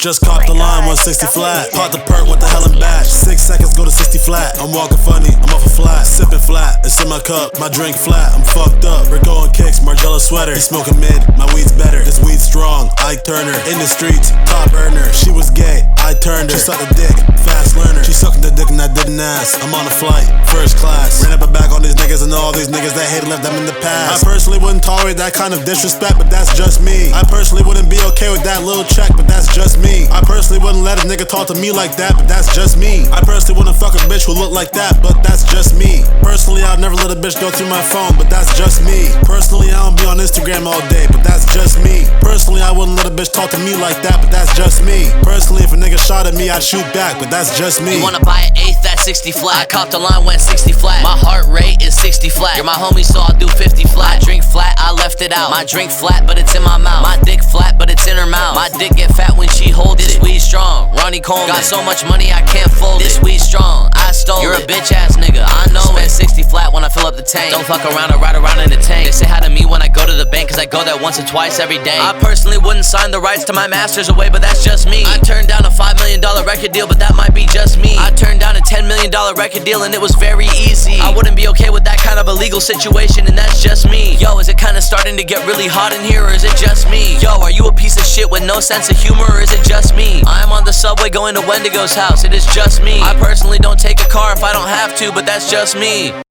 Just caught the line, 160 flat. Pop the perk, what the hell and batch. 6 seconds, go to 60 flat. I'm walking funny, I'm off a flat. Sipping flat, it's in my cup. My drink flat, I'm fucked up. We're going kicks, Margiela sweater. He smoking mid, my weed's better. This weed's strong, Ike Turner. In the streets, top earner. She was gay, I turned her. She sucked a dick, fast learner. She sucked the dick and I didn't ask. I'm on a flight, first class. Ran up and back on these niggas and all these niggas that hate left them in the past. I personally wouldn't tolerate that kind of disrespect, but that's just me. I personally wouldn't be okay with that little check, but that's just me. I personally wouldn't let a nigga talk to me like that, but that's just me. I personally wouldn't fuck a bitch who look like that, but that's just me. Personally, I'd never let a bitch go through my phone, but that's just me. Personally, I don't be on Instagram all day, but that's just me. Personally, I wouldn't let a bitch talk to me like that, but that's just me. Personally, if a nigga shot at me, I'd shoot back, but that's just me. You wanna buy an eighth, that's 60 flat. I copped the line, went 60 flat. My heart rate is 60 flat. You're my homie, so I'll do 50 flat. My drink flat, I left it out. My drink flat, but it's in my mouth. My dick flat, but it's in her mouth. My dick get fat when she holds it. This weed strong, Ronnie Coleman. Got so much money I can't fold it. This weed strong, I stole it. You're a bitch ass nigga, I know it. Spend 60 flat when I fill up the tank. Don't fuck around or ride around in the tank. They say hi to me when I go to the bank, cause I go there once or twice every day. I personally wouldn't sign the rights to my masters away, but that's just me. I turned down a $5 million record deal, but that might be just me. I turned down a $10 million record deal and it was very easy. I wouldn't be okay with that kind of a legal situation, and that's just me. Yo, is it kinda starting to get really hot in here, or is it just me? Yo, are you a piece of shit with no sense of humor, or is it just me? I'm on the subway going to Wendigo's house, it is just me. I personally don't take a car if I don't have to, but that's just me.